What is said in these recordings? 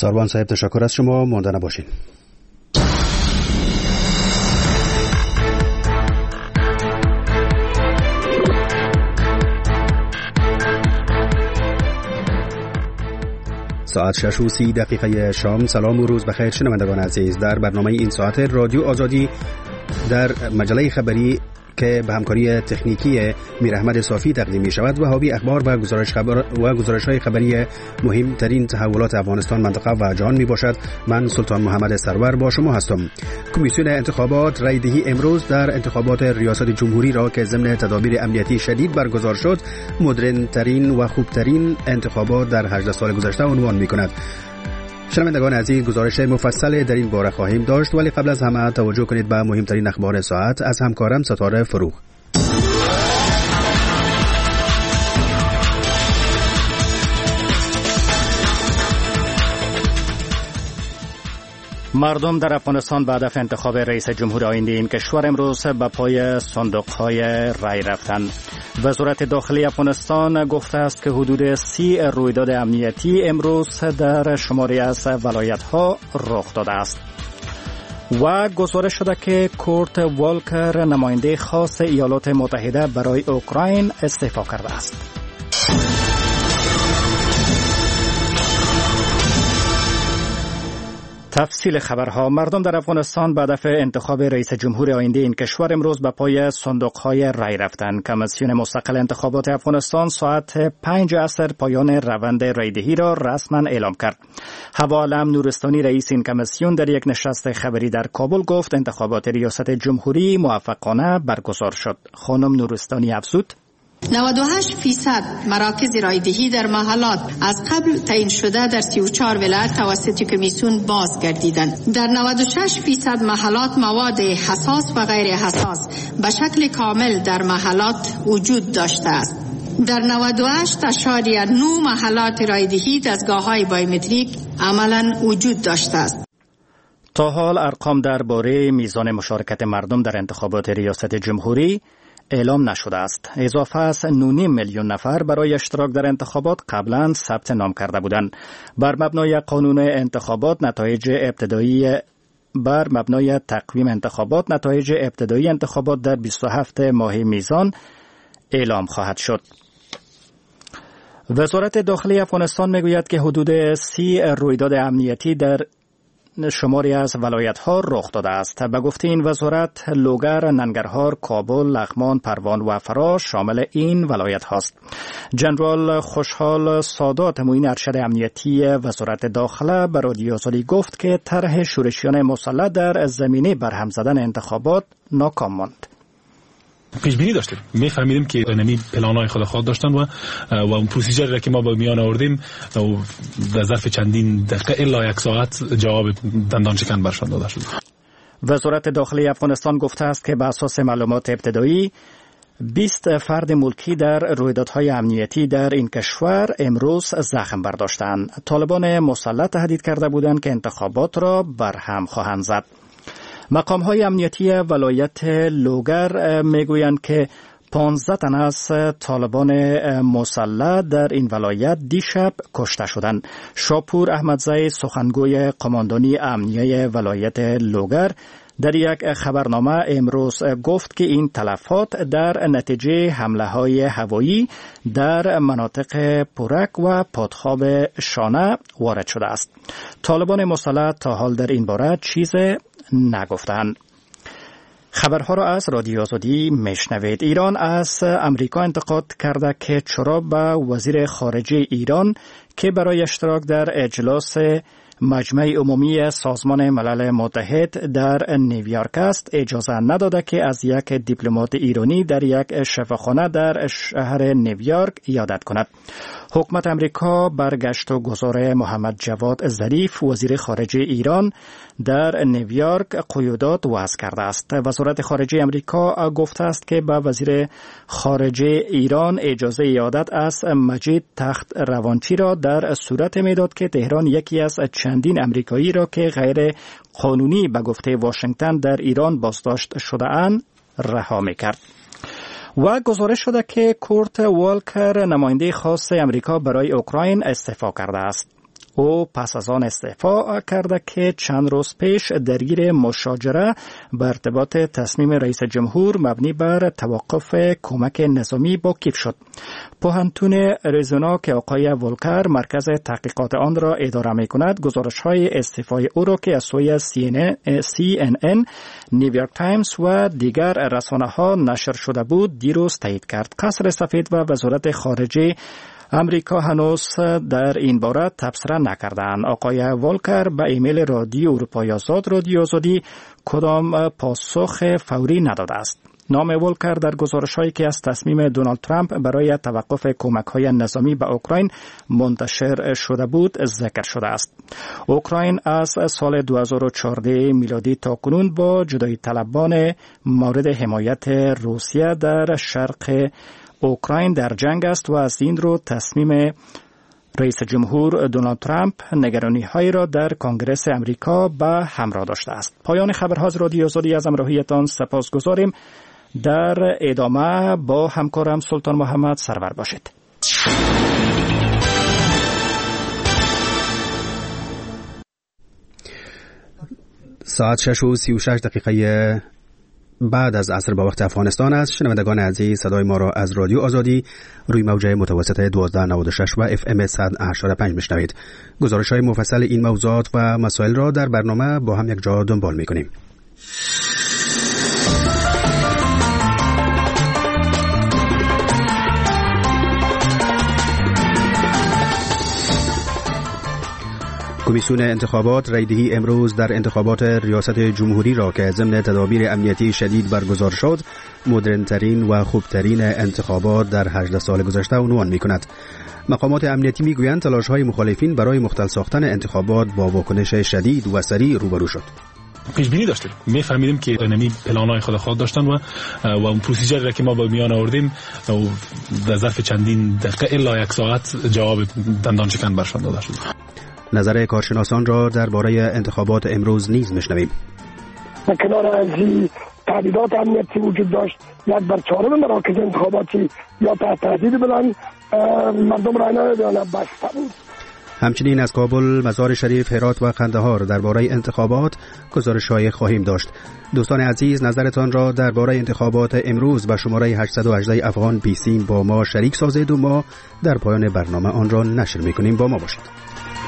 ساربان صاحب تشکر از شما، مانده نباشین. ساعت 6:30 شام. سلام و روز بخیر شنوندگان عزیز. در برنامه این ساعت رادیو آزادی در مجله خبری که به همکاری تکنیکی میر احمد صافی تقدیم می شود و حاوی اخبار و گزارش های خبری مهمترین تحولات افغانستان، منطقه و جهان می باشد. من سلطان محمد سرور با شما هستم. کمیسیون انتخابات رای دهی امروز در انتخابات ریاست جمهوری را که ضمن تدابیر امنیتی شدید برگزار شد مدرن ترین و خوبترین انتخابات در 18 سال گذشته عنوان می کند. شنوندگان عزیز، گزارش مفصل در این باره خواهیم داشت، ولی قبل از همه توجه کنید به مهمترین اخبار ساعت از همکارم ستاره فروغ. مردم در افغانستان بعد از انتخاب رئیس جمهور آینده این کشور امروز به پای صندوق‌های رای رفتند. وزارت داخلی افغانستان گفته است که حدود 30 رویداد امنیتی امروز در شماری از ولایت‌ها رخ داده است. و گزارش شده که کورت والکر نماینده خاص ایالات متحده برای اوکراین استعفا کرده است. تفصیل خبرها. مردم در افغانستان بعد از انتخاب رئیس جمهور آینده این کشور امروز به پای صندوق‌های رای رفتند. کمیسیون مستقل انتخابات افغانستان ساعت 5 عصر پایان روند رایدهی را رسما اعلام کرد. حوا علم نورستانی رئیس این کمیسیون در یک نشست خبری در کابل گفت انتخابات ریاست جمهوری موفقانه برگزار شد. خانم نورستانی افزود 98% مراکز رایدهی در محلات از قبل تعیین شده در 34 ولایت توسط کمیسیون باز گردیدند. در 96% محلات مواد حساس و غیر حساس به شکل کامل در محلات وجود داشته است. در 98.9 محلات رایدهی دستگاه‌های بایومتریک عملاً وجود داشته است. تا حال ارقام درباره میزان مشارکت مردم در انتخابات ریاست جمهوری اعلام نشده است. اضافه از 9.5 میلیون نفر برای اشتراک در انتخابات قبلا ثبت نام کرده بودند. بر مبنای قانون انتخابات بر مبنای تقویم انتخابات نتایج ابتدایی انتخابات در 27 ماه میزان اعلام خواهد شد. وزارت داخلی افغانستان میگوید که حدود 30 رویداد امنیتی در شماری از ولایت‌ها رخ داده است. به گفته این وزارت لوگر، ننگرهار، کابل، لغمان، پروان و فرا شامل این ولایت هاست. جنرال خوشحال سادات معین ارشد امنیتی وزارت داخله به رادیو آزادی گفت که طرح شورشیان مسلح در زمینه برهم زدن انتخابات ناکام ماند. پیش بینی داشتیم، میفهمیدیم که اینمی پلان‌های خود داشتن و اون پروسیجری را که ما با میان آوردیم در ظرف چندین دقیقه الا یک ساعت جواب دندان شکن برشان داده شد. وزارت داخلی افغانستان گفته است که بر اساس معلومات ابتدایی 20 فرد ملکی در رویدادهای امنیتی در این کشور امروز زخم برداشتند. طالبان مسلح تهدید کرده بودند که انتخابات را برهم خواهند زد. مقام‌های امنیتی ولایت لوگر میگویند که 15 تن از طالبان مسلح در این ولایت دیشب کشته شدند. شاپور احمدزی سخنگوی قماندانی امنیه ولایت لوگر در یک خبرنامه امروز گفت که این تلفات در نتیجه حمله‌های هوایی در مناطق پورک و پادخاب شانه وارد شده است. طالبان مسلح تا حال در این باره چیز نگفتند. خبرها را از رادیو آزادی میشنوید. ایران از امریکا انتقاد کرده که چرا به وزیر خارجه ایران که برای اشتراک در اجلاس مجمع عمومی سازمان ملل متحد در نیویورک است اجازه نداده که از یک دیپلمات ایرانی در یک شفاخانه در شهر نیویورک عیادت کند. حکومت امریکا برگشت و گذار محمد جواد ظریف وزیر خارجه ایران در نیویورک قیودات وضع کرده است. وزارت خارجه امریکا گفته است که به وزیر خارجه ایران اجازه عیادت از مجید تخت روانچی را در صورت میداد که تهران یکی از چندین امریکایی را که غیر قانونی به گفته واشنگتن در ایران بازداشت شده اند رها میکرد. و گزارش شده که کورت والکر نماینده خاص امریکا برای اوکراین استعفا کرده است. او پس از آن استعفا کرده که چند روز پیش درگیر مشاجره به ارتباط تصمیم رئیس جمهور مبنی بر توقف کمک نظامی با کیف شد. پوهنتون اریزونا که آقای ولکر مرکز تحقیقات آن را اداره می کند گزارش‌های استعفای او را که از سوی CNN، نیویورک تایمز و دیگر رسانه‌ها نشر شده بود دیروز تایید کرد. قصر سفید و وزارت خارجه امریکا هنوز در این باره تبصره نکردند. آقای والکر به ایمیل رادیو اروپای آزاد کدام پاسخ فوری نداده است. نام والکر در گزارش‌هایی که از تصمیم دونالد ترامپ برای توقف کمک‌های نظامی به اوکراین منتشر شده بود ذکر شده است. اوکراین از سال 2014 میلادی تا کنون با جدایی طلبان مورد حمایت روسیه در شرق اوکراین در جنگ است و از این رو تصمیم رئیس جمهور دونالد ترامپ نگرانی‌هایی را در کنگره امریکا به همراه داشته است. پایان خبرها از رادیو آزادی از همراهیتان سپاسگزاریم. در ادامه با همکارم سلطان محمد سرور باشید. ساعت 6:36 بعد از عصر با وقت افغانستان است. شنوندگان عزیز صدای ما را از رادیو آزادی روی موج متوسط 1296 و FM 100.85 میشنوید. گزارش‌های مفصل این موضوعات و مسائل را در برنامه با هم یک جا دنبال می‌کنیم. کمیسیون انتخابات رایدهی امروز در انتخابات ریاست جمهوری را که ضمن تدابیر امنیتی شدید برگزار شد مدرن‌ترین و خوبترین انتخابات در 18 سال گذشته عنوان می‌کند. مقامات امنیتی می‌گویند تلاش‌های مخالفین برای مختل ساختن انتخابات با واکنش شدید و سریع روبرو شد. پیش بینی داشتیم، می‌فهمیدیم که اینمی پلان‌های خود داشتن و اون پروسیجری را که ما به میان آوردیم در ظرف چندین دقیقه الا یک ساعت جواب دندان شکن برشان داده شد. نظر کارشناسان را درباره انتخابات امروز نیز میشنویم. به کنار از تهدیدات امنیتی وجود داشت، یک بر چهارم مراکز انتخاباتی یا تحت تهدید بودند، مردم رای ندادند، بسته بود. همچنین از کابل، مزار شریف، هرات و قندهار درباره انتخابات گزارش‌های خواهیم داشت. دوستان عزیز نظرتان را درباره انتخابات امروز به شماره 818 افغان پیسین با ما شریک سازید و ما در پایان برنامه آن را نشر می‌کنیم. با ما باشید.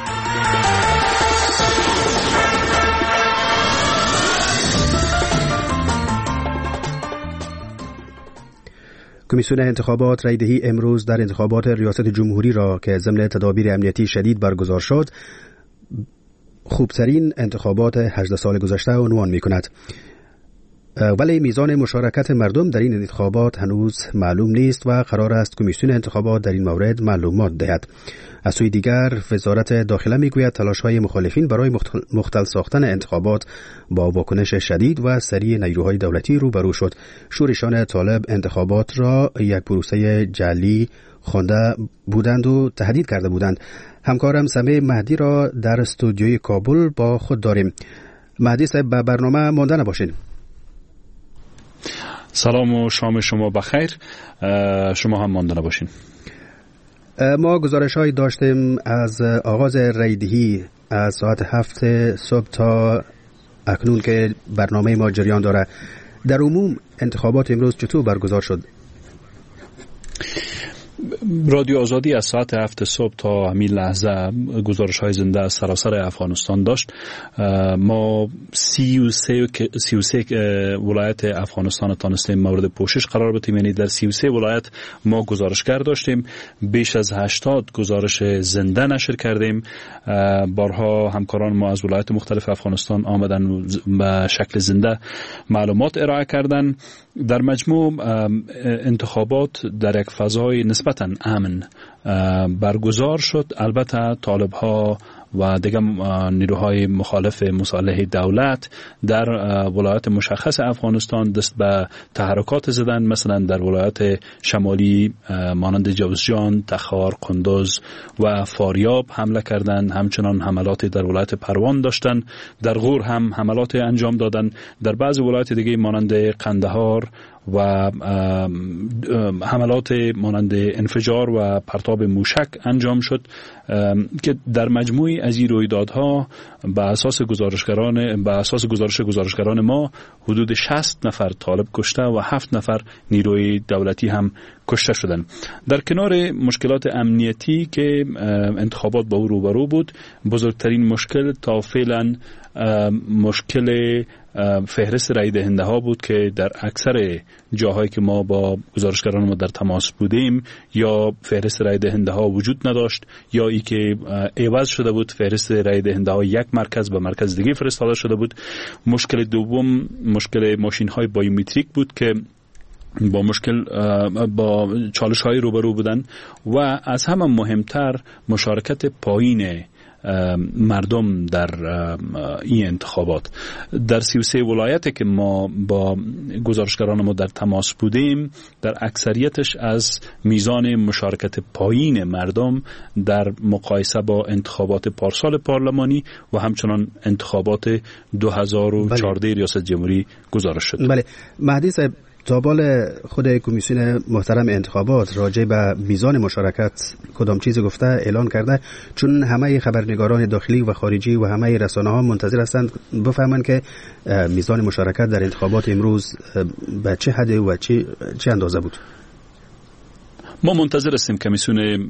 کمیسیون انتخابات رایدهی امروز در انتخابات ریاست جمهوری را که ضمن تدابیر امنیتی شدید برگزار شد خوبترین انتخابات 18 سال گذشته عنوان می‌کند. ولی میزان مشارکت مردم در این انتخابات هنوز معلوم نیست و قرار است کمیسیون انتخابات در این مورد معلومات دهد. از سوی دیگر وزارت داخله میگوید تلاش‌های مخالفین برای مختل ساختن انتخابات با واکنش شدید و سریع نیروهای دولتی روبرو شد. شورشان طالب انتخابات را یک پروسه جعلی خوانده بودند و تهدید کرده بودند. همکارم سمیع مهدی را در استودیوی کابل با خود داریم. مهدی صاحب به برنامه مانده نباشین. سلام و شام شما بخیر. شما هم مانده نباشین. ما گزارش‌هایی داشتیم از آغاز رایدهی از ساعت 7 صبح تا اکنون که برنامه ما جریان داره. در عموم انتخابات امروز چطور برگزار شد؟ رادیو آزادی از ساعت 7 صبح تا همین لحظه گزارش‌های زنده از سراسر افغانستان داشت. ما 33 ولایت افغانستان تانستیم مورد پوشش قرار بدیم، یعنی در 33 ولایت ما گزارشگر داشتیم. بیش از 80 گزارش زنده نشر کردیم. بارها همکاران ما از ولایت مختلف افغانستان آمدن به شکل زنده معلومات ارائه کردن. در مجموع انتخابات در یک فضای نسبتاً امن برگزار شد. البته طالب‌ها و دیگر نیروهای مخالف مصالح دولت در ولایات مشخص افغانستان دست به تحرکات زدن، مثلا در ولایات شمالی مانند جوزجان، تخار، قندوز و فاریاب حمله کردند. همچنان حملات در ولایت پروان داشتن. در غور هم حملات انجام دادن. در بعضی ولایات دیگه مانند قندهار و حملات مانند انفجار و پرتاب موشک انجام شد که در مجموعی از این رویدادها به اساس گزارش گزارشگران ما حدود 60 نفر طالب کشته و 7 نفر نیروی دولتی هم کشته شدند. در کنار مشکلات امنیتی که انتخابات با او روبرو بود، بزرگترین مشکل تا فعلا مشکل فهرست رای دهنده ها بود که در اکثر جاهایی که ما با گزارشگران ما در تماس بودیم یا فهرست رای دهنده ها وجود نداشت یا ای که عوض شده بود، فهرست رای دهنده ها یک مرکز به مرکز دیگه فرستاده شده بود. مشکل دوم مشکل ماشین های بایومتریک بود که با چالش های روبرو بودن و از همه مهمتر مشارکت پایین مردم در این انتخابات. در 33 ولایتی که ما با گزارشگران ما در تماس بودیم، در اکثریتش از میزان مشارکت پایین مردم در مقایسه با انتخابات پارسال پارلمانی و همچنان انتخابات 2014 ریاست جمهوری گزارش شد. بله مهدی صاحب، تا بال خود کمیسیون محترم انتخابات راجع به میزان مشارکت کدام چیز گفته اعلان کرده؟ چون همه خبرنگاران داخلی و خارجی و همه رسانه‌ها منتظر هستند بفهمند که میزان مشارکت در انتخابات امروز به چه حد و چه اندازه بود. ما منتظر هستیم کمیسیون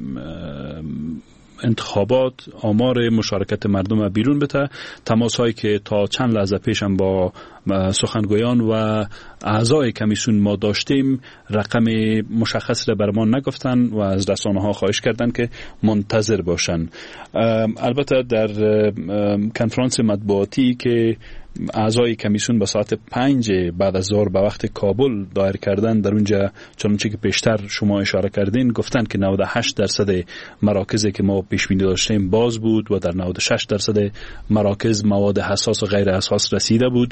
انتخابات آمار مشارکت مردم بیرون بده. تماس هایی که تا چند لحظه پیش هم با سخنگویان و اعضای کمیسیون ما داشتیم رقم مشخص را بر ما نگفتن و از رسانه ها خواهش کردن که منتظر باشن. البته در کنفرانس مطبوعاتی که اعضای کمیسیون به ساعت 5 بعد از ظهر به وقت کابل دایر کردن، در اونجا چنانچه که پیشتر شما اشاره کردین گفتن که 98% مراکزی که ما پیش بینی داشتیم باز بود و در 96% مراکز مواد حساس و غیر حساس رسیده بود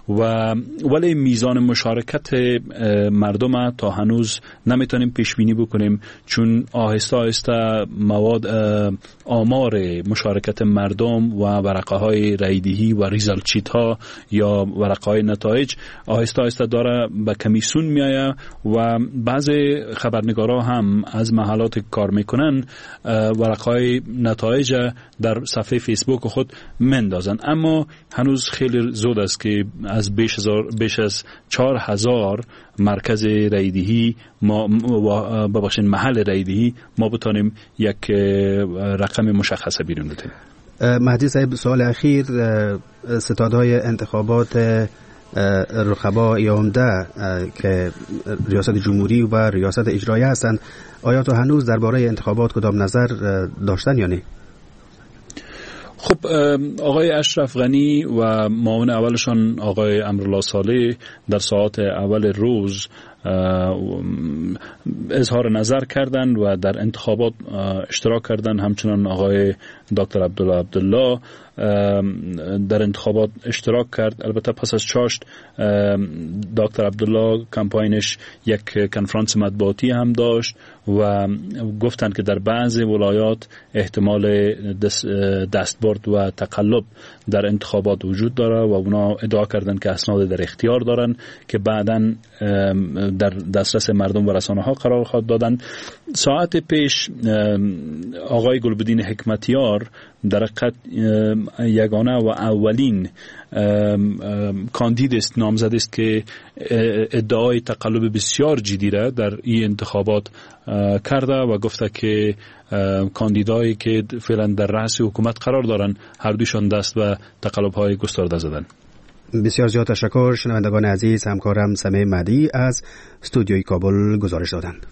ولی میزان مشارکت مردم تا هنوز نمیتونیم پیش بینی بکنیم، چون آهسته آهسته آمار مشارکت مردم و ورقه های رایدهی و ریزالت شیت ها یا ورقه های نتایج آهسته آهسته داره به کمیسیون میآید و بعضی خبرنگارا هم از محلات کار میکنن ورقه های نتایج در صفحه فیسبوک خود مندازن. اما هنوز خیلی زود است که از بیش از 4000 مرکز رایدهی ما ببخشید محل رایدهی ما بتونیم یک رقم مشخص بیرون بدیم. مهدی صاحب، سوال اخیر، ستادهای انتخابات رقبا یا عمده که ریاست جمهوری و ریاست اجرایی هستند، آیا تا هنوز درباره انتخابات کدام نظر داشتن یا نه؟ خب آقای اشرف غنی و معاون اولشان آقای امرالله صالح در ساعات اول روز اظهار نظر کردند و در انتخابات اشتراک کردند. همچنان آقای دکتر عبدالله در انتخابات اشتراک کرد. البته پس از چاشت دکتر عبدالله کمپاینش یک کنفرانس مطبوعاتی هم داشت و گفتند که در بعضی ولایات احتمال دستبرد و تقلب در انتخابات وجود داره و اونا ادعا کردند که اسناد در اختیار دارن که بعداً در دسترس مردم و رسانه ها قرار خواهد دادن. ساعت پیش آقای گلبدین حکمتیار در حقیقت یگانه و اولین کاندید است، نامزد است که ادعای تقلب بسیار جدی را در این انتخابات کرده و گفته که کاندیدایی که فعلا در رأس حکومت قرار دارن هر دوشان دست و تقلب های گسترده زدن. بسیار زیاد تشکر. شنوندگان عزیز، همکارم سمیع مهدی از استودیوی کابل گزارش دادند.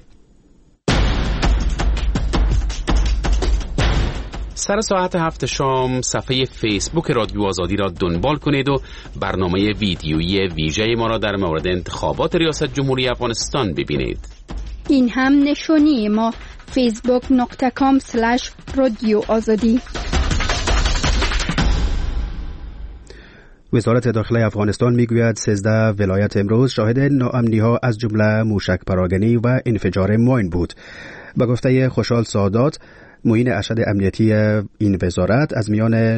سر ساعت 7 شام صفحه فیسبوک رادیو آزادی را دنبال کنید و برنامه ویدیویی ویژه ما را در مورد انتخابات ریاست جمهوری افغانستان ببینید. این هم نشانی ما facebook.com/رادیو آزادی. وزارت داخله افغانستان میگوید 13 ولایت امروز شاهد ناامنی‌ها از جمله موشک پراگنی و انفجار ماین بود. به گفته خوشحال سادات، معین ارشد امنیتی این وزارت از میان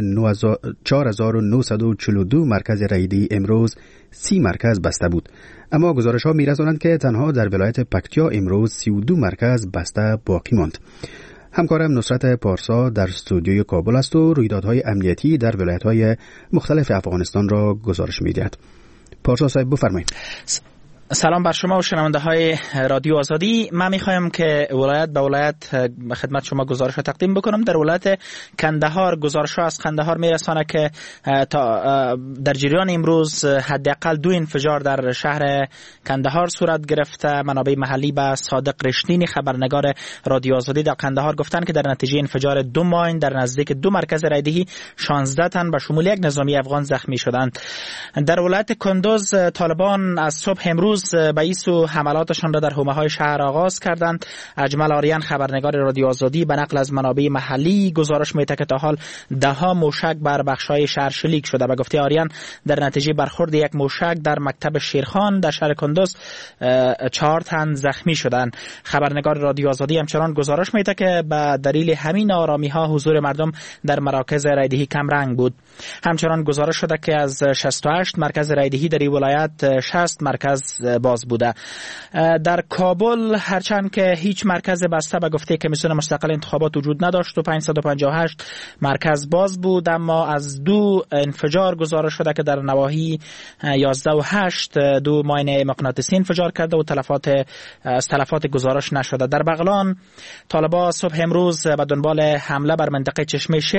4942 مرکز رایدهی امروز 30 مرکز بسته بود. اما گزارش ها می‌رسانند که تنها در ولایت پکتیا امروز 32 مرکز بسته باقی ماند. همکارم نصرت پارسا در استودیوی کابل است و رویدادهای امنیتی در ولایت‌های مختلف افغانستان را گزارش می‌دهد. پارسا صاحب بفرمایید. سلام بر شما و شنونده های رادیو آزادی. من میخوایم که ولایت به ولایت خدمت شما گزارش را تقدیم بکنم. در ولایت کندهار گزارش ها از کندهار میرسانه که در جریان امروز حداقل 2 انفجار در شهر کندهار صورت گرفته. منابع محلی به صادق رشتینی خبرنگار رادیو آزادی در کندهار گفتند که در نتیجه انفجار 2 ماین در نزدیک 2 مرکز رایدهی 16 تن به شمول 1 نظامی افغان زخمی شدند. در ولایت کندوز طالبان از صبح امروز به ایسو حملاتشان را در حومه‌های شهر آغاز کردند. اجمل آریان خبرنگار رادیو آزادی به نقل از منابع محلی گزارش می‌دهد که تا حال 10 موشک بر بخش‌های شهر شلیک شده. به گفته آریان در نتیجه برخورد 1 موشک در مکتب شیرخان در شهر کندوز 4 تن زخمی شدند. خبرنگار رادیو آزادی همچنان گزارش می‌دهد که به دلیل همین آرامی‌ها حضور مردم در مراکز رایدهی کم رنگ بود. همچنان گزارش شده که از 68 مرکز رایدهی در این ولایت 60 مرکز باز بوده. در کابل هرچند که هیچ مرکز بسته به گفته کمیسیون مستقل انتخابات وجود نداشت و 558 مرکز باز بود، اما از 2 انفجار گزارش شده که در نواحی 11 و 8 2 ماین مغناطیسی انفجار کرده و تلفات گزارش نشده. در بغلان طالبان صبح امروز به دنبال حمله بر منطقه چشمه شیر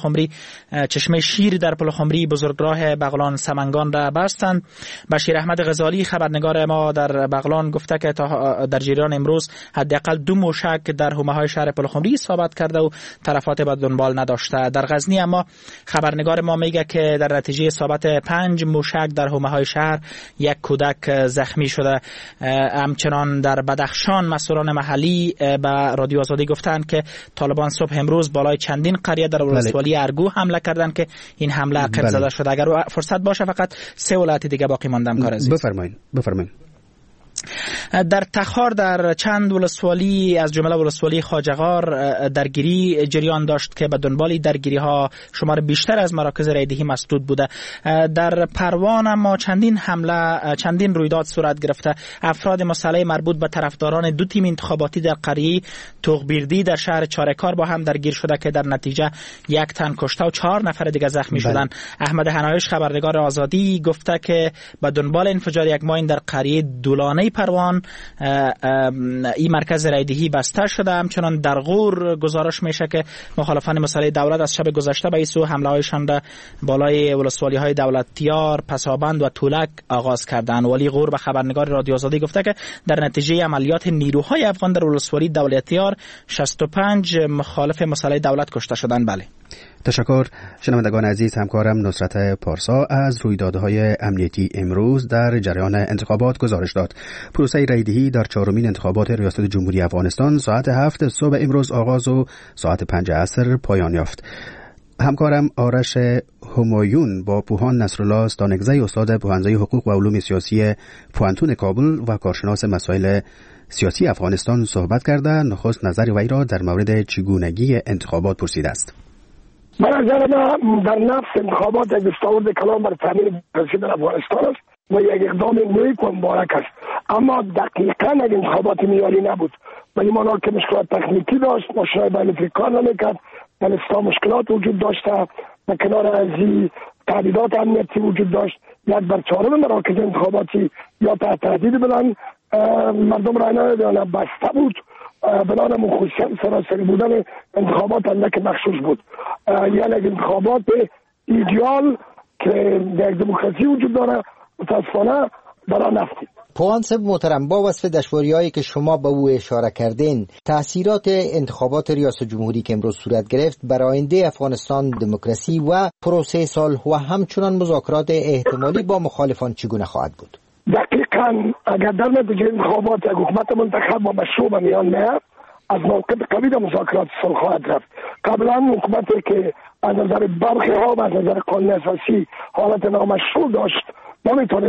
در پلخمری بزرگراه بغلان سمنگان را بستند. بشیر احمد غزالی خبرنگار ما در بغلان گفته که در جریان امروز حداقل 2 موشک در حومه‌های شهر پلخمری اصابت کرده و تلفات به دنبال نداشته. در غزنی اما خبرنگار ما میگه که در نتیجه اصابت 5 موشک در حومه‌های شهر 1 کودک زخمی شده. همچنان در بدخشان مسئولان محلی به رادیو آزادی گفتند که طالبان صبح امروز بالای چندین قریه در ولسوالی ارگو حمله کردند که این حمله عقب زده شده. اگر فرصت باشه فقط 3 ولایت دیگه باقی ماندم کار عزیز. بفرمایید. در تخار در چند ولسوالی از جمله ولسوالی خواجه‌غار درگیری جریان داشت که به دنبال درگیری ها شمار بیشتر از مراکز رایدهی مسدود بوده. در پروان اما چندین رویداد صورت گرفته. افراد مسلح مربوط به طرفداران 2 تیم انتخاباتی در قریه توغبیردی در شهر چارکار با هم درگیر شده که در نتیجه 1 تن کشته و 4 نفر دیگه زخمی شدند. احمد حنایش خبرنگار آزادی گفته که به دنبال انفجار 1 ماین در قریه دولانه پروان این مرکز رایدهی بسته شده. همچنان در غور گزارش میشه که مخالفان مسلح دولت از شب گذشته به ایسو حمله هایشان را بالای ولسوالی های دولتیار، پسابند و تولک آغاز کردند. ولی غور به خبرنگار رادیو آزادی گفته که در نتیجه عملیات نیروهای افغان در ولسوالی دولتیار 65 مخالف مسلح دولت کشته شدند. بله. تشکر. شنوندگان عزیز، همکارم نصرت پارسا از رویدادهای امنیتی امروز در جریان انتخابات گزارش داد. پروسه رایدهی در 4مین انتخابات ریاست جمهوری افغانستان ساعت 7 صبح امروز آغاز و ساعت 5 عصر پایان یافت. همکارم آرش همایون با پوهان نصرالله ستانگزی استاد پوهنځی حقوق و علوم سیاسی پوهنتون کابل و کارشناس مسائل سیاسی افغانستان صحبت کرده نخست نظر وی را در مورد چگونگی انتخابات پرسیده است. به نظر من در نفس انتخابات یک دستاورد کلان بر تامین رسیدن افغانستان است و یک اقدام نیک و مبارک است، اما دقیقاً یک انتخابات معیاری نبود. به این معنی که مشکلات تکنیکی داشت، ماشین‌های بایومتریک کار نمی‌کرد، بلستا مشکلات وجود داشته، به کنار از این تهدیدات امنیتی وجود داشت. 1/4 مراکز انتخاباتی یا تحت تهدید بودن، مردم رای ندادند، بسته بود. بنابراین خصوصیت سراسری بودن انتخابات اندک مخصوص بود. یعنی انتخابات ایدئال که در دموکراسی وجود داره متاسفانه برای نفتید. پوان صاحب محترم، با وصف دشواری‌هایی که شما به او اشاره کردین، تأثیرات انتخابات ریاست جمهوری که امروز صورت گرفت بر آینده افغانستان، دموکراسی و پروسه صلح و همچنان مذاکرات احتمالی با مخالفان چگونه خواهد بود؟ دقیقاً اگر در نتیجه انتخابات یک حکومت منتخب و مشروع به میان میاد، از موقع قوی در مذاکرات صلح خواهد رفت. قبلا حکومتی که از نظر برخی ها و از نظر قانون اساسی حالت نامشروع داشت نمیتونست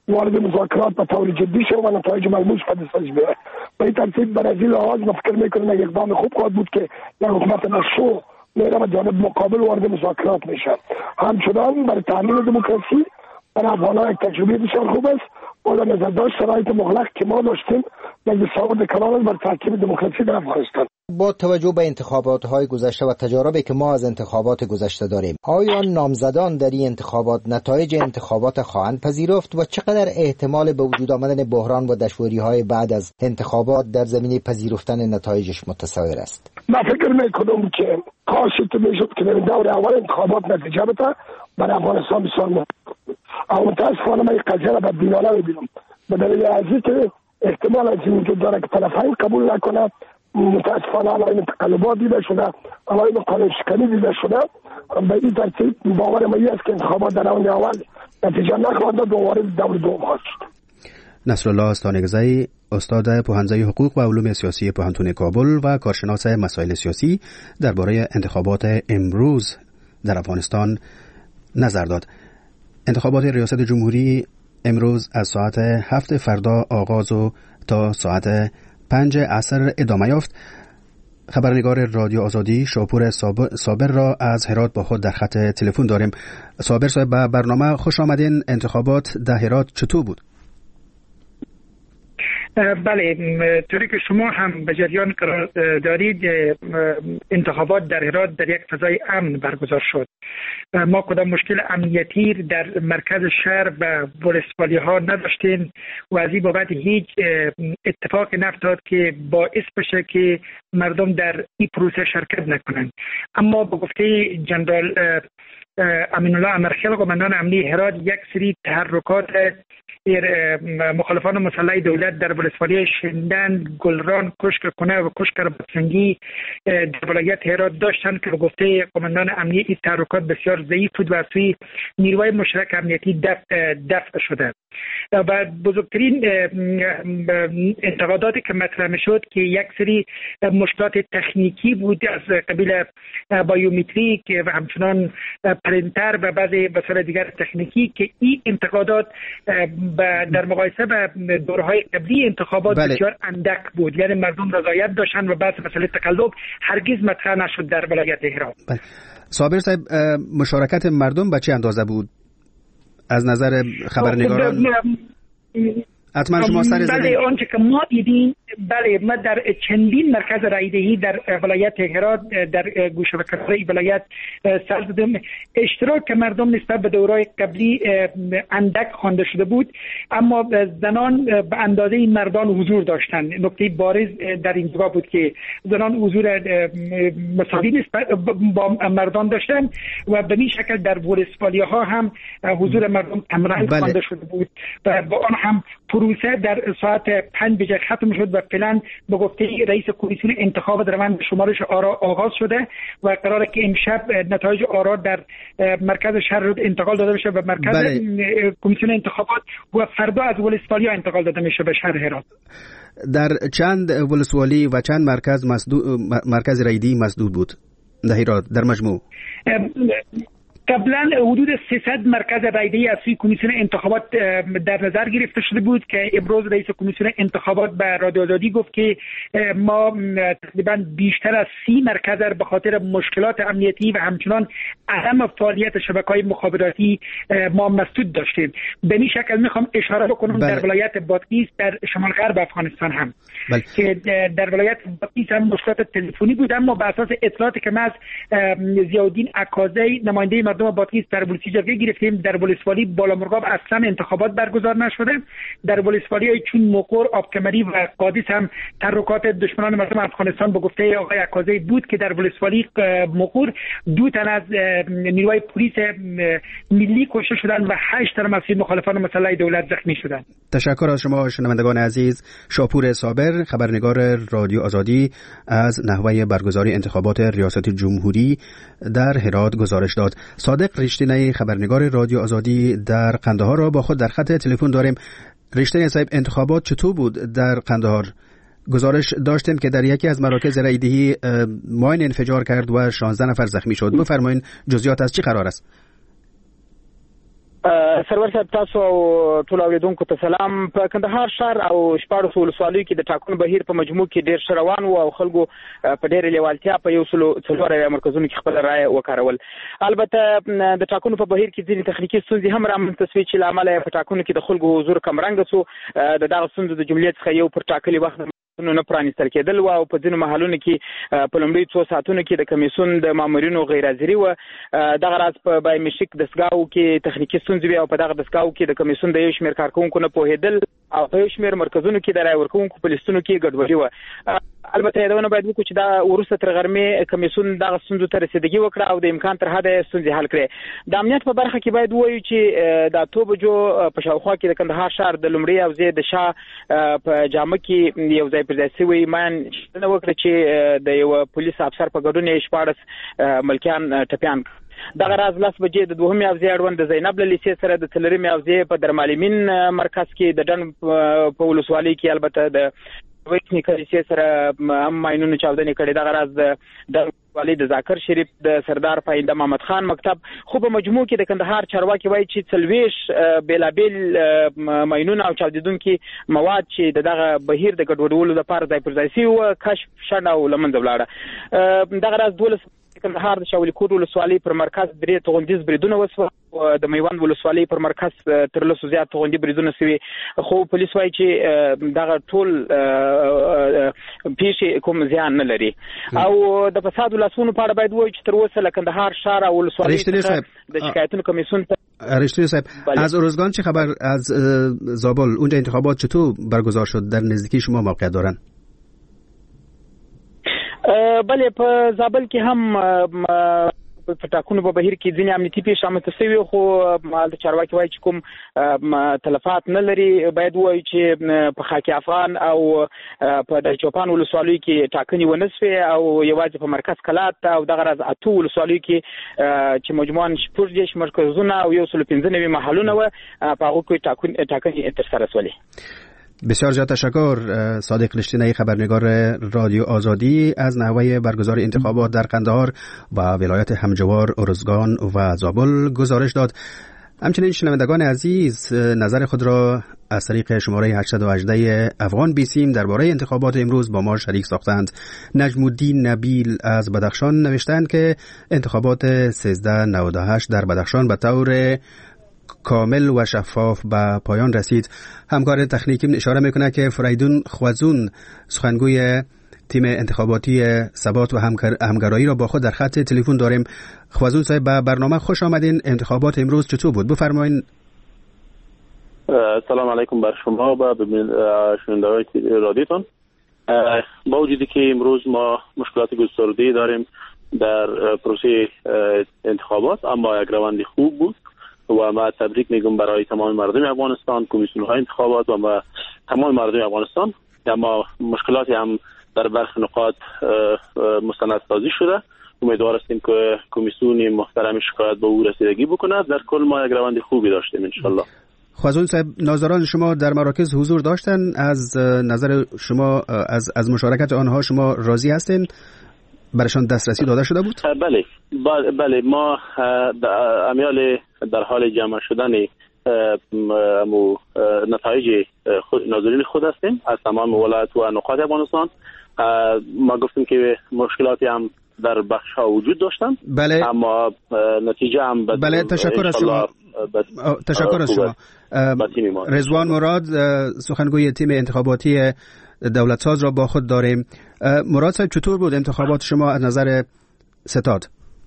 وارد مذاکرات به طور جدی شد و نتایج ملموس به دستش بیاید. به این ترتیب برای لحاظ من فکر میکنم یک اقدام خوب خواهد بود که یک حکومت مشروع میره و جانب مقابل وارد مذاکرات میشه. همچنان برای تامین دموکراسی برای افغان‌ها یک تجربه بسیار خوب است. با نظر داشت شرایط مغلق که ما داشتیم یک دستاورد کلان بر ترکیب دموکراسی در افغانستان. با توجه به انتخابات‌های گذشته و تجاربی که ما از انتخابات گذشته داریم، آیا نامزدان در این انتخابات نتایج انتخابات خواهند پذیرفت و چقدر احتمال به وجود آمدن بحران و دشواری‌های بعد از انتخابات در زمینه پذیرفتن نتایجش متصور است؟ من فکر می‌کنم که کاش میشد که در دور اول انتخابات نتیجه بده برای افغانستان بسیار مهم. اما متاسفانه من این قضیه را بدبینانه می‌بینم به دلیل از اینکه احتمال از این وجود داره که طرفین قبول نکنه. متاسفانه علائم تقلبات دیده شده، علائم قانون شکنی دیده شده. به این ترتیب باور من است که انتخابات در راند اول نتیجه نخواهد داد و وارد دور دوم خواهد شد. نصرالله استانگزی، استاد پوهنځی حقوق و علوم سیاسی پوهنتون کابل و کارشناس مسائل سیاسی درباره انتخابات امروز در افغانستان نظر داد. انتخابات ریاست جمهوری امروز از ساعت 7 فردا آغاز و تا ساعت 5 عصر ادامه یافت. خبرنگار رادیو آزادی شاپور صابر را از هرات با خود در خط تلفن داریم. صابر صاحب، به برنامه خوش آمدین. انتخابات در هرات چطور بود؟ بله، طوری که شما هم به جریان قرار دارید، انتخابات در هرات در یک فضای امن برگزار شد. ما کدام مشکل امنیتی در مرکز شهر و ولسوالی ها نداشتیم و از این بابت هیچ اتفاق نیفتاد که باعث بشه که مردم در این پروسه شرکت نکنند. اما به گفته جنرال امین الله امرخیل، قماندان امنی هرات، یک سری تحرکات مخالفان مسلح دولت در ولسوالی شندن، گلران، کشک و کشک رباطسنگی در ولایت هرات داشتند که به گفته قماندان امنی این تحرکات بسیار ضعیف بود و از سوی نیروهای مشترک امنیتی دفع شده. و بزرگترین انتقاداتی که مطرح میشد که یک سری مشکلات تکنیکی بود از قبیل بایومتریک و همچنان پرینتر و بعضی وسایل دیگر تکنیکی که این انتقادات در مقایسه با دورهای قبلی انتخابات بسیار اندک بود. یعنی مردم رضایت داشتن و بعض مسئله تقلب هرگز مطرح نشد در ولایت هرات. صابر صاحب، مشارکت مردم به چه اندازه بود از نظر خبرنگاران؟ حتما شما سر زدید. بله، آنچه که ما دیدیم، بله، ما در چندین مرکز رایدهی در ولایت هرات در گوشه و کناره ولایت سر زدیم. اشتراک مردم نسبت به دورهای قبلی اندک خوانده شده بود، اما زنان به اندازه مردان حضور داشتند. نکته بارز در اینجا بود که زنان حضور مساوی نسبت با مردان داشتند و به این شکل در ولسوالی ها هم حضور مردم کمرنگ خوانده شده بود و با آن هم پروسه در ساعت 5 بجه ختم شد و فعلا به گفته رئیس کمیسیون انتخابات روند شمارش آرا آغاز شده و قراره که امشب نتایج آرا در مرکز شهر انتقال داده بشه به مرکز کمیسیون انتخابات و فردا از ولسوالی ها انتقال داده میشه به شهر هرات. در چند ولسوالی و چند مرکز رایدی مسدود بود در هرات در مجموع؟ قبلا حدود 300 مرکز رایدهی از سوی کمیسیون انتخابات در نظر گرفته شده بود که امروز رئیس کمیسیون انتخابات به رادیو آزادی گفت که ما تقریبا بیشتر از 30 مرکز به خاطر مشکلات امنیتی و همچنان عدم فعالیت شبکه‌های مخابراتی ما مسدود داشتیم. به این شکل میخوام اشاره بکنم در ولایت بادغیس در شمال غرب افغانستان هم که در ولایت بادغیس هم مشکلات تلفنی بود، اما بر اساس اطلاعاتی که ما از ضیاءالدین عکازی نماینده مردم بادغیس در ولسی جلسه گرفتیم، در ولسوالی بالامرغاب اصلا انتخابات برگزار نشده. در ولسوالی چون مقر، آبکمری و قادس هم تحرکات دشمنان مردم افغانستان به گفته آقای عکازی بود که در ولسوالی مقر 2 تن از نیروهای پلیس ملی کشته شدند و 8 تن از مخالفان مسلح دولت زخمی شدند. تشکر از شما شنوندگان عزیز. شاپور صابر، خبرنگار رادیو آزادی، از نحوه برگزاری انتخابات ریاست جمهوری در هرات گزارش داد. صادق رشتینی، خبرنگار رادیو آزادی در قندهار را با خود در خط تلفن داریم. رشتینی صاحب، انتخابات چطور بود در قندهار؟ گزارش داشتیم که در یکی از مراکز رایدهی ماین انفجار کرد و 16 نفر زخمی شد. بفرمایید جزئیات از چی قرار است؟ سرور صاحب تاسو او ټول اوریدونکو ته سلام. په کندهار شهر او شپاړس ولسوالیو کې د ټاکنو بهیر په مجموع کې ډیر ښه روان و او خلکو په ډېرې لیوالتیا په 140 مرکزونو کې خپل رائے وکارول. البته د ټاکنو په بهیر کې ځینې تخنیکي ستونزې هم رامنځته شوې چې له امله په ټاکنو کې د خلکو حضور کمرنګه شو. د دغه ستونزو د جملې څخه یو پر ټاکلي وخت نه پرانیستل کېدل او په ځینو محلونو کې په لومړي 2 ساعتونو کې د کمیسیون د مامورینو غیر حاضري و. دغه راز په بایومټریک دستګاو کې تخنیکي ستونزې وي او په دغه دستګاو کې د کمیسیون د یو شمېر کارکونکو نه پوهېدل او په یو شمېر مرکزونو کې د رای ورکوونکو په لیستونو کې ګډوډي و. البته یادونه باید وکړو چې دا وروسته تر غرمې کمیسیون دغه ستونزو ته رسیدګي وکړه او د امکان تر حده ستونزې حل کړې. د امنیت په برخه کې باید ووایو چې د 8 بجو په شاوخوا کې د کندهار ښار د لومړي حوزې د شاه په جامه کې یو ځای پر ځای شوی مان نه وکړه چې د یو پولیس افسر په ګډون 14 ملکیان ټپیان. دغه راز 10 بجې د دوهمې حوزې اړوند د زینب له لیسې سره د څلورمې حوزې په درمالمین مرکز کې د ډن په ولسوالۍ کې البته د وېکنی کلیسې سره هم ماینونو چاودنې کړې. دغه راز د والي د ذاکر شریف د سردار پاینده محمد خان مکتب خو په مجموع کې د کندهار چارواکي وایي چې 40 بیلابیل ماینونه او چاودیدونکي مواد چې دغه بهیر د ګډوډولو لپاره ځای پر ځای شوی و کشف شنه او لمنځه ولاړه. دغه راز 12 کندهار د شاولي کوټ ولسوالۍ پر مرکز 3 توغندیز بریدونه وسو. د میوند ولسوالۍ پر مرکز تر لسو زیات توغندي بریدونه سوي خو پولیس وایي چې دغه ټول پیښې کوم زیان نه لري. او د فساد ولسونو په اړه باید وایي چې تر اوسه له کندهار شهر او ولسوالۍ د شکایتونو کمیسیون رشتونی صاحب از اروزگان چه خبر؟ از زابل اونجا انتخابات چطور برگزار شد؟ در نزدیکی شما موقعیت دارن؟ بله په زابل کې هم په ټاکنو په بهیر کې ځینې امنیتي پیښې رامنځته شوي خو د چارواکي وایي چې کوم تلفات نه لري. باید ووایو چې په خاک افغان او په د چوپان ولسوالیو کې ټاکنې ونه شوې او یوازې په مرکز کلات او دغه راز 8 ولسوالیو کې چې مجموعاً 14 مرکزونه او 115 محلونه و په هغو کې ټاکنې ترسره شولې. بسیار زیاد تشکر. صادق رشتینی خبرنگار رادیو آزادی از نحوه برگزار انتخابات در قندهار و ولایت همجوار ارزگان و زابل گزارش داد. همچنین شنوندگان عزیز نظر خود را از طریق شماره 818 افغان بیسیم درباره انتخابات امروز با ما شریک ساختند. نجم الدین نبیل از بدخشان نوشتند که انتخابات 1398 در بدخشان به طور کامل و شفاف به پایان رسید. همکار تکنیکیم اشاره میکنه که فریدون خوازون سخنگوی تیم انتخاباتی ثبات و همگرایی را با خود در خط تلفن داریم. خوازون صاحب به برنامه خوش آمدین. انتخابات امروز چطور بود؟ بفرمایین. سلام علیکم بر شما و شنوندگان رادیوتون. با وجودی که امروز ما مشکلات گسترده‌ای داریم در پروسه انتخابات اما یک روند خوب بود و ما تبریک میگم برای تمام مردم افغانستان، کمیسیون های انتخابات و تمام مردم افغانستان. اما مشکلاتی هم در برخی نقاط مستندسازی شده. امیدوار هستیم که کمیسیون محترم شکایت به او رسیدگی بکنه. در کل ما یک روند خوبی داشتیم ان شاء الله. خوازون صاحب ناظران شما در مراکز حضور داشتن. از نظر شما از مشارکت آنها شما راضی هستین؟ برشان دسترسی داده شده بود؟ بله ما امیال در حال جمع شدن نتایج ناظرین خود هستیم از تمام ولایت و نقاط افغانستان. ما گفتیم که مشکلاتی هم در بخش ها وجود داشتن. بله. اما نتیجه هم بله تشکر از شما. تشکر از شما. رضوان مراد سخنگوی تیم انتخاباتی دولت ساز را با خود داریم. مراد صاحب چطور بود انتخابات شما از نظر ستاد؟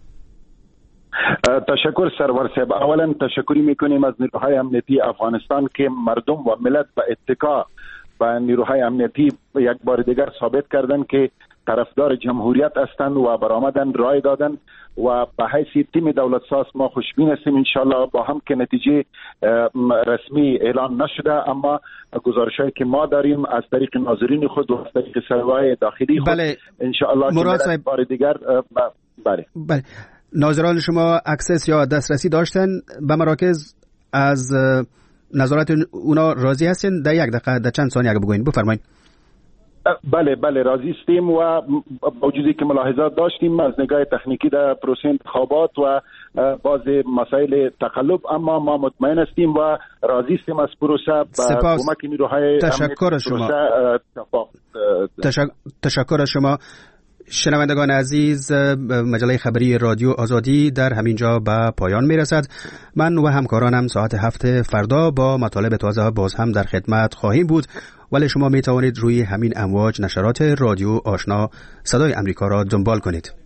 تشکر سرور صاحب. اولا تشکری میکنیم از نیروهای امنیتی افغانستان که مردم و ملت به اتکا و نیروهای امنیتی یک بار دیگر ثابت کردن که طرفدار جمهوریت هستند و برآمدن رای دادن و به حیث تیم دولت ساز ما خوشبین هستیم انشالله با هم که نتیجه رسمی اعلان نشده اما گزارشایی که ما داریم از طریق ناظرین خود و از طریق سروای داخلی خود انشالله مراد صاحب بار دیگر بله ناظران شما اکسس یا دسترسی داشتن به مراکز؟ از نظارت اونا راضی هستین؟ در یک دقیقه در چند ثانیه اگه بگوین بفرمایید. بله راضی هستیم و با وجودی که ملاحظات داشتیم از نگاه تکنیکی در پروسه انتخابات و بعض مسائل تقلب، اما ما مطمئن هستیم و راضی هستیم از پروسه با کمک نیروهای تشکر از شما. تشکر از شما. شنوندگان عزیز، مجله خبری رادیو آزادی در همینجا به پایان میرسد. من و همکارانم ساعت 7 فردا با مطالب تازه باز هم در خدمت خواهیم بود، ولی شما می توانید روی همین امواج نشرات رادیو آشنا صدای امریکا را دنبال کنید.